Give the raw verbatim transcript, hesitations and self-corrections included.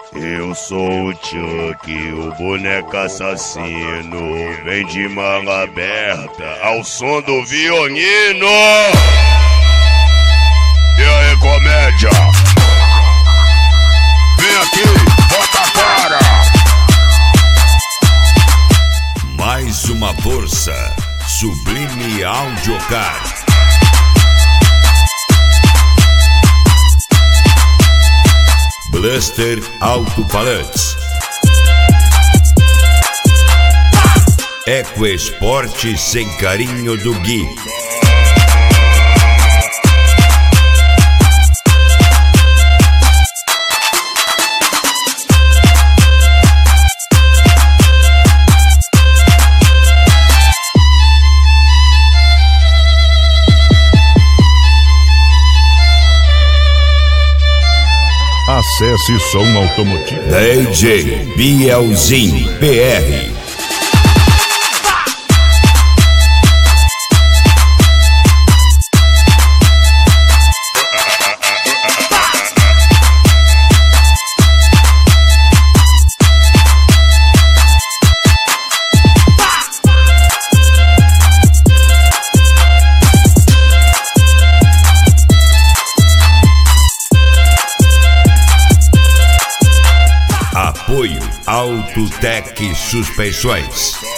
Eu sou o Chuck, o boneco assassino. Vem de manga aberta ao som do violino. E aí, comédia? Vem aqui, bota a cara. Mais uma força, Sublime Audiocard. Blaster Alto-Falantes, Ecoesporte Sem Carinho do Gui. Acesse Som Automotivo. D J Bielzinho P R. Apoio Autotec Suspensões.